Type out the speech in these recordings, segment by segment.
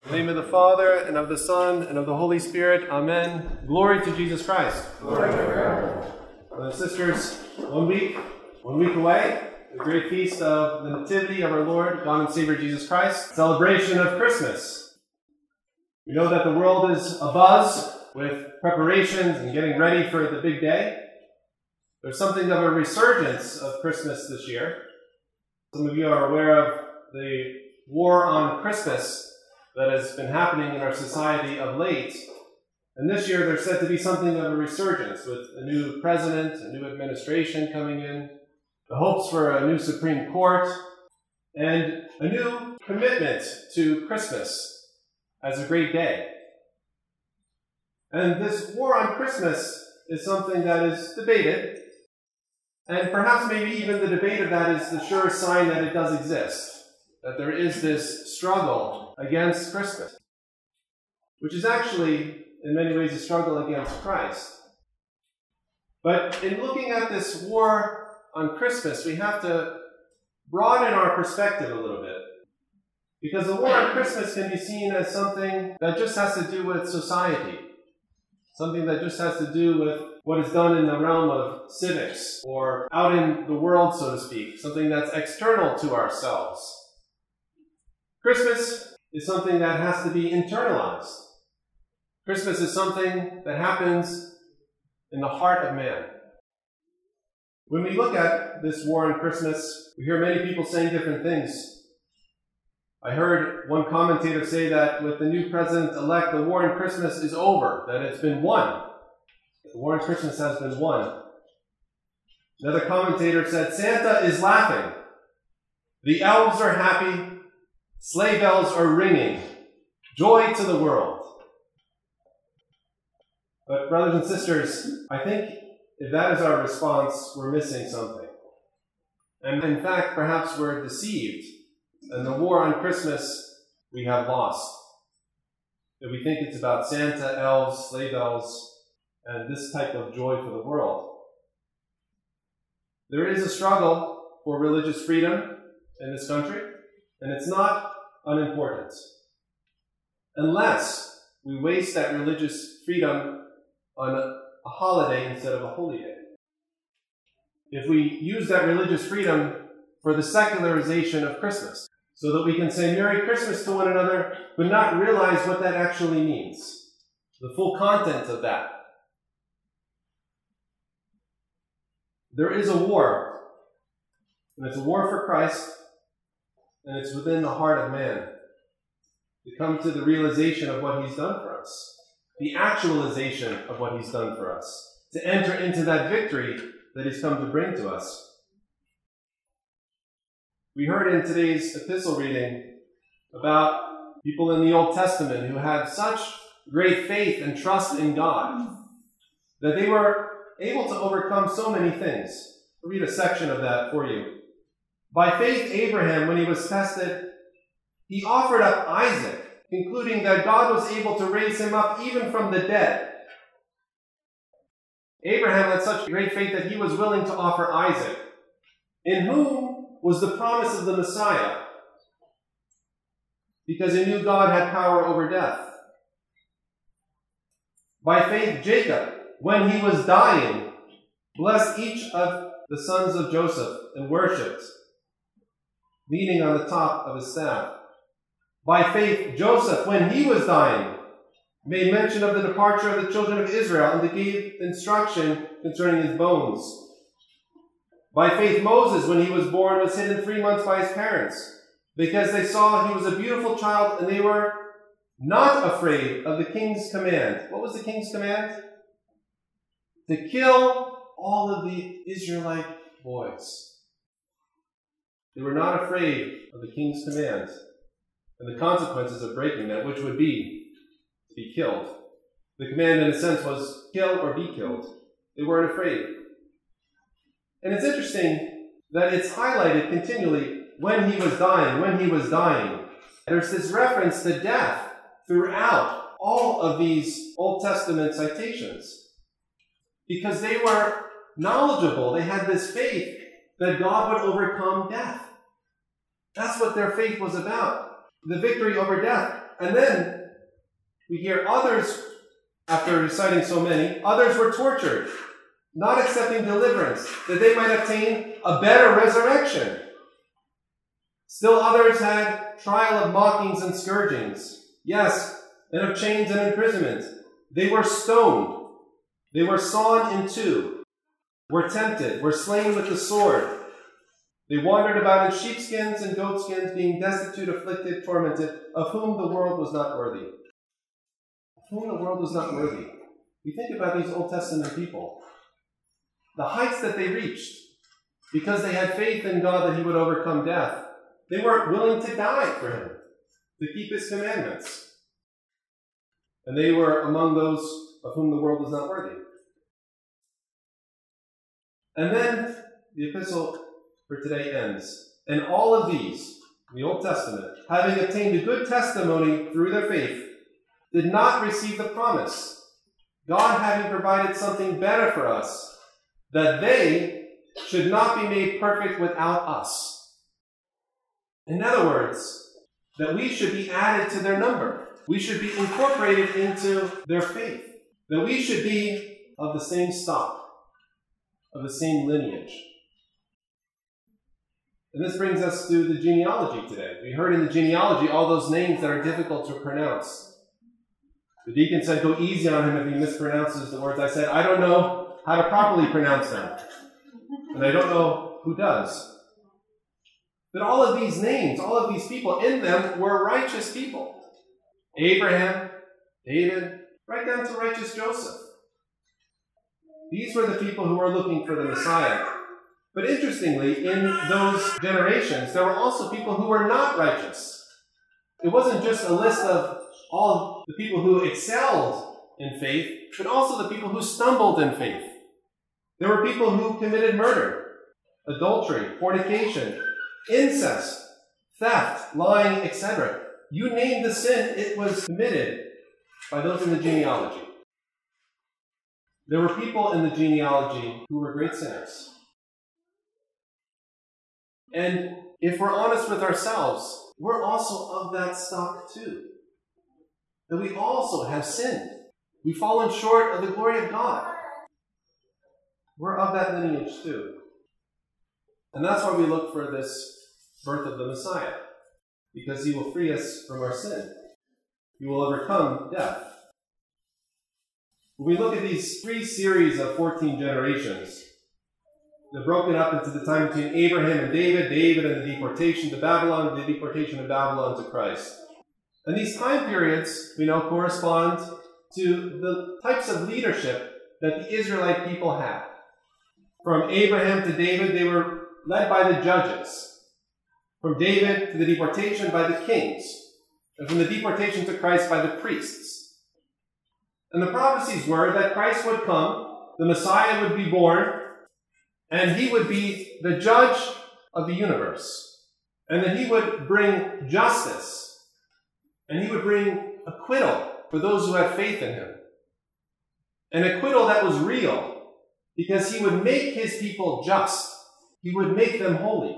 In the name of the Father, and of the Son, and of the Holy Spirit. Amen. Glory to Jesus Christ. Glory to God. Brothers and sisters, one week away, the great feast of the Nativity of our Lord, God and Savior Jesus Christ, celebration of Christmas. We know that the world is abuzz with preparations and getting ready for the big day. There's something of a resurgence of Christmas this year. Some of you are aware of the war on Christmas that has been happening in our society of late. And this year there's said to be something of a resurgence with a new president, a new administration coming in, the hopes for a new Supreme Court, and a new commitment to Christmas as a great day. And this war on Christmas is something that is debated, and perhaps maybe even the debate of that is the surest sign that it does exist, that there is this struggle against Christmas, which is actually, in many ways, a struggle against Christ. But in looking at this war on Christmas, we have to broaden our perspective a little bit. Because the war on Christmas can be seen as something that just has to do with society, something that just has to do with what is done in the realm of civics or out in the world, so to speak, something that's external to ourselves. Christmas is something that has to be internalized. Christmas is something that happens in the heart of man. When we look at this war on Christmas, we hear many people saying different things. I heard one commentator say that with the new president-elect, the war on Christmas is over, that it's been won. The war on Christmas has been won. Another commentator said, Santa is laughing. The elves are happy. Sleigh bells are ringing. Joy to the world. But brothers and sisters, I think if that is our response, we're missing something. And in fact, perhaps we're deceived. And the war on Christmas, we have lost. That we think it's about Santa, elves, sleigh bells, and this type of joy for the world. There is a struggle for religious freedom in this country, and it's not unimportant. Unless we waste that religious freedom on a holiday instead of a holy day. If we use that religious freedom for the secularization of Christmas, so that we can say Merry Christmas to one another, but not realize what that actually means, the full content of that. There is a war, and it's a war for Christ, and it's within the heart of man to come to the realization of what he's done for us, the actualization of what he's done for us, to enter into that victory that he's come to bring to us. We heard in today's epistle reading about people in the Old Testament who had such great faith and trust in God that they were able to overcome so many things. I'll read a section of that for you. By faith, Abraham, when he was tested, he offered up Isaac, concluding that God was able to raise him up even from the dead. Abraham had such great faith that he was willing to offer Isaac, in whom was the promise of the Messiah, because he knew God had power over death. By faith, Jacob, when he was dying, blessed each of the sons of Joseph and worshipped, leaning on the top of his staff. By faith, Joseph, when he was dying, made mention of the departure of the children of Israel and gave instruction concerning his bones. By faith, Moses, when he was born, was hidden 3 months by his parents, because they saw he was a beautiful child, and they were not afraid of the king's command. What was the king's command? To kill all of the Israelite boys. They were not afraid of the king's command and the consequences of breaking that, which would be to be killed. The command, in a sense, was kill or be killed. They weren't afraid. And it's interesting that it's highlighted continually when he was dying, when he was dying. There's this reference to death throughout all of these Old Testament citations. Because they were knowledgeable. They had this faith that God would overcome death. That's what their faith was about. The victory over death. And then we hear others, after reciting so many, others were tortured, not accepting deliverance, that they might obtain a better resurrection. Still others had trial of mockings and scourgings, yes, and of chains and imprisonment. They were stoned, they were sawn in two, were tempted, were slain with the sword. They wandered about in sheepskins and goatskins, being destitute, afflicted, tormented, of whom the world was not worthy. Of whom the world was not worthy. We think about these Old Testament people. The heights that they reached, because they had faith in God that he would overcome death. They were willing to die for him, to keep his commandments. And they were among those of whom the world was not worthy. And then the epistle for today ends. And all of these, in the Old Testament, having obtained a good testimony through their faith, did not receive the promise, God having provided something better for us, that they should not be made perfect without us. In other words, that we should be added to their number. We should be incorporated into their faith. That we should be of the same stock, of the same lineage. And this brings us to the genealogy today. We heard in the genealogy all those names that are difficult to pronounce. The deacon said, go easy on him if he mispronounces the words. I said, I don't know how to properly pronounce them. And I don't know who does. But all of these names, all of these people in them were righteous people. Abraham, David, right down to righteous Joseph. These were the people who were looking for the Messiah. But interestingly, in those generations, there were also people who were not righteous. It wasn't just a list of all the people who excelled in faith, but also the people who stumbled in faith. There were people who committed murder, adultery, fornication, incest, theft, lying, etc. You name the sin, it was committed by those in the genealogy. There were people in the genealogy who were great sinners. And if we're honest with ourselves, we're also of that stock too. That we also have sinned. We've fallen short of the glory of God. We're of that lineage too. And that's why we look for this birth of the Messiah. Because he will free us from our sin. He will overcome death. When we look at these three series of 14 generations, they're broken up into the time between Abraham and David, David and the deportation to Babylon, the deportation of Babylon to Christ. And these time periods, we know, correspond to the types of leadership that the Israelite people had. From Abraham to David, they were led by the judges. From David to the deportation by the kings. And from the deportation to Christ by the priests. And the prophecies were that Christ would come, the Messiah would be born, and he would be the judge of the universe. And that he would bring justice. And he would bring acquittal for those who had faith in him. An acquittal that was real, because he would make his people just. He would make them holy.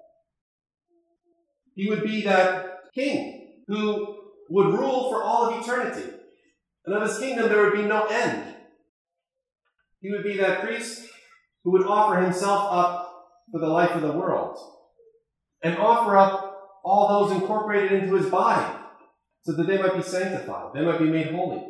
He would be that king who would rule for all of eternity. And of his kingdom there would be no end. He would be that priest who would offer himself up for the life of the world. And offer up all those incorporated into his body so that they might be sanctified, they might be made holy.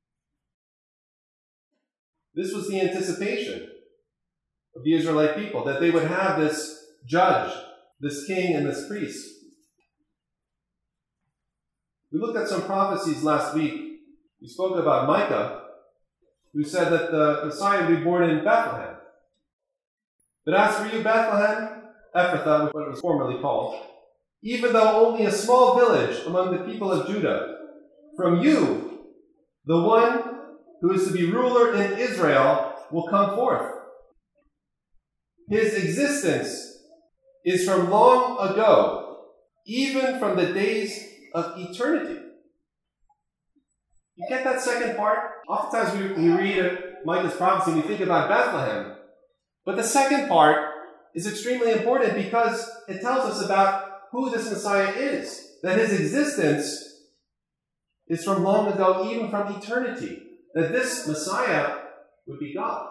This was the anticipation of the Israelite people, that they would have this judge, this king, and this priest. We looked at some prophecies last week. We spoke about Micah, who said that the Messiah would be born in Bethlehem. But as for you, Bethlehem, Ephrathah, what it was formerly called, even though only a small village among the people of Judah, from you, the one who is to be ruler in Israel, will come forth. His existence is from long ago, even from the days of eternity. You get that second part? Oftentimes we read Micah's prophecy and we think about Bethlehem. But the second part is extremely important because it tells us about who this Messiah is. That his existence is from long ago, even from eternity, that this Messiah would be God.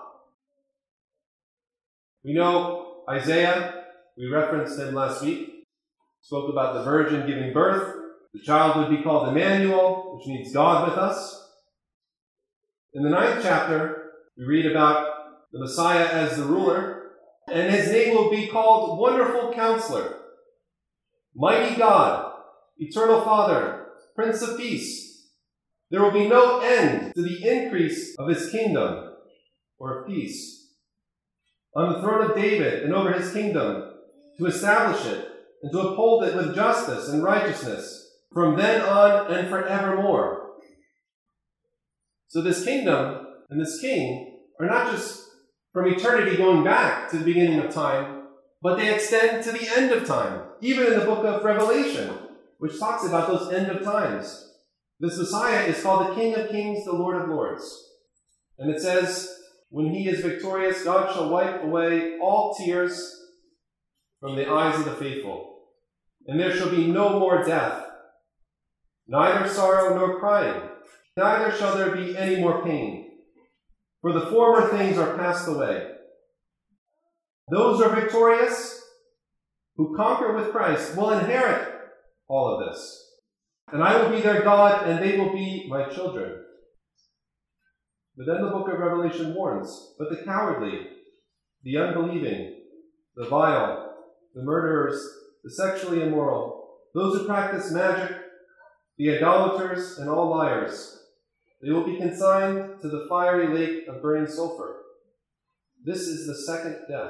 We know Isaiah, we referenced him last week, spoke about the virgin giving birth. The child would be called Emmanuel, which means God with us. In the 9th chapter, we read about the Messiah as the ruler, and his name will be called Wonderful Counselor, Mighty God, Eternal Father, Prince of Peace. There will be no end to the increase of his kingdom or of peace. On the throne of David and over his kingdom, to establish it and to uphold it with justice and righteousness from then on and forevermore. So this kingdom and this king are not just from eternity going back to the beginning of time, but they extend to the end of time, even in the book of Revelation, which talks about those end of times. This Messiah is called the King of Kings, the Lord of Lords. And it says, when he is victorious, God shall wipe away all tears from the eyes of the faithful. And there shall be no more death, neither sorrow nor crying, neither shall there be any more pain, for the former things are passed away. Those who are victorious, who conquer with Christ, will inherit all of this. And I will be their God, and they will be my children. But then the book of Revelation warns, but the cowardly, the unbelieving, the vile, the murderers, the sexually immoral, those who practice magic, the idolaters, and all liars, they will be consigned to the fiery lake of burning sulfur. This is the second death.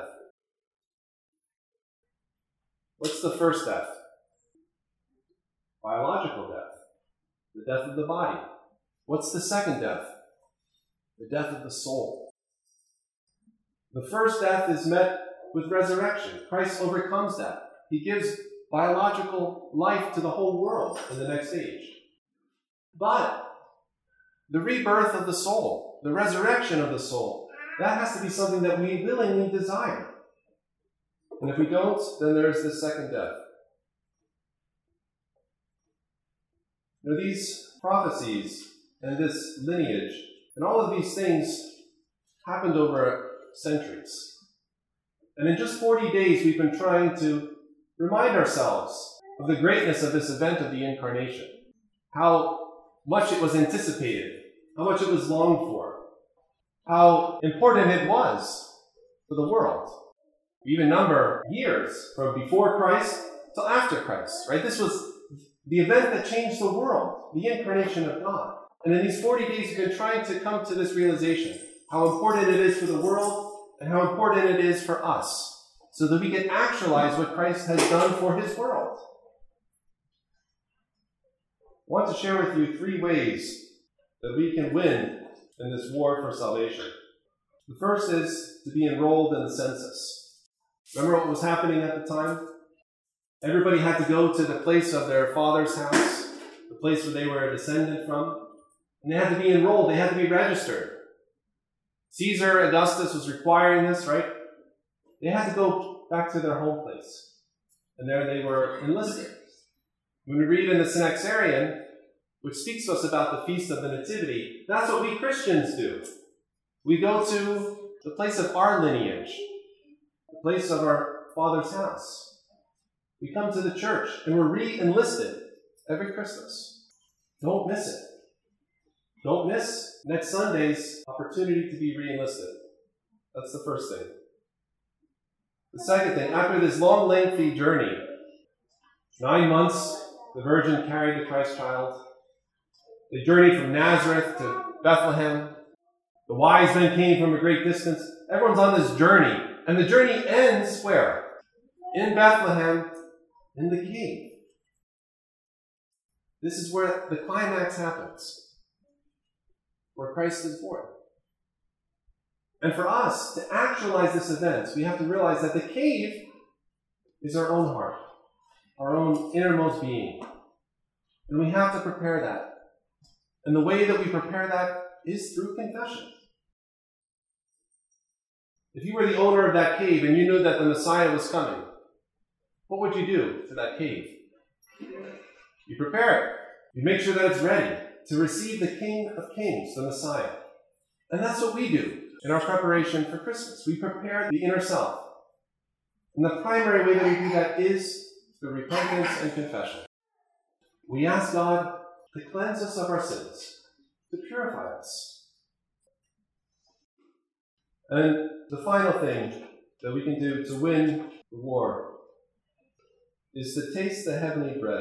What's the first death? Biological death, the death of the body. What's the second death? The death of the soul. The first death is met with resurrection. Christ overcomes that. He gives biological life to the whole world in the next age. But the rebirth of the soul, the resurrection of the soul, that has to be something that we willingly desire. And if we don't, then there's the second death. Now, these prophecies and this lineage and all of these things happened over centuries. And in just 40 days, we've been trying to remind ourselves of the greatness of this event of the Incarnation, how much it was anticipated, how much it was longed for, how important it was for the world. We even number years from before Christ till after Christ, right? This was the event that changed the world, the incarnation of God. And in these 40 days, we've been trying to come to this realization, how important it is for the world and how important it is for us, so that we can actualize what Christ has done for his world. I want to share with you 3 ways that we can win in this war for salvation. The first is to be enrolled in the census. Remember what was happening at the time? Everybody had to go to the place of their father's house, the place where they were descended from, and they had to be enrolled, they had to be registered. Caesar Augustus was requiring this, right? They had to go back to their home place, and there they were enlisted. When we read in the Synaxarion, which speaks to us about the Feast of the Nativity, that's what we Christians do. We go to the place of our lineage, the place of our Father's house. We come to the church, and we're re-enlisted every Christmas. Don't miss it. Don't miss next Sunday's opportunity to be re-enlisted. That's the first thing. The second thing, after this long, lengthy journey, 9 months, the Virgin carried the Christ child. They journeyed from Nazareth to Bethlehem. The wise men came from a great distance. Everyone's on this journey. And the journey ends where? In Bethlehem, in the cave. This is where the climax happens, where Christ is born. And for us to actualize this event, we have to realize that the cave is our own heart, our own innermost being. And we have to prepare that. And the way that we prepare that is through confession. If you were the owner of that cave and you knew that the Messiah was coming, what would you do to that cave? You prepare it. You make sure that it's ready to receive the King of Kings, the Messiah. And that's what we do in our preparation for Christmas. We prepare the inner self. And the primary way that we do that is through repentance and confession. We ask God to cleanse us of our sins, to purify us. And the final thing that we can do to win the war is to taste the heavenly bread.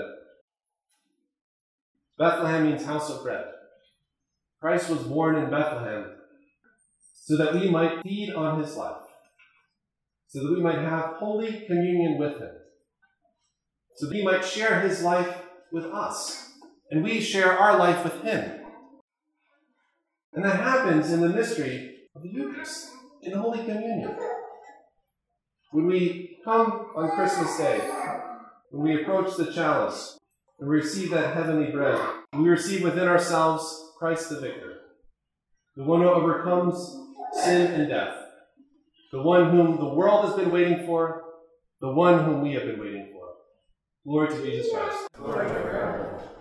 Bethlehem means house of bread. Christ was born in Bethlehem so that we might feed on his life, so that we might have holy communion with him, so that we might share his life with us, and we share our life with him. And that happens in the mystery of the Eucharist, in the Holy Communion. When we come on Christmas Day, when we approach the chalice, and receive that heavenly bread, we receive within ourselves Christ the victor, the one who overcomes sin and death, the one whom the world has been waiting for, the one whom we have been waiting for. Glory to Jesus Christ. Glory to God.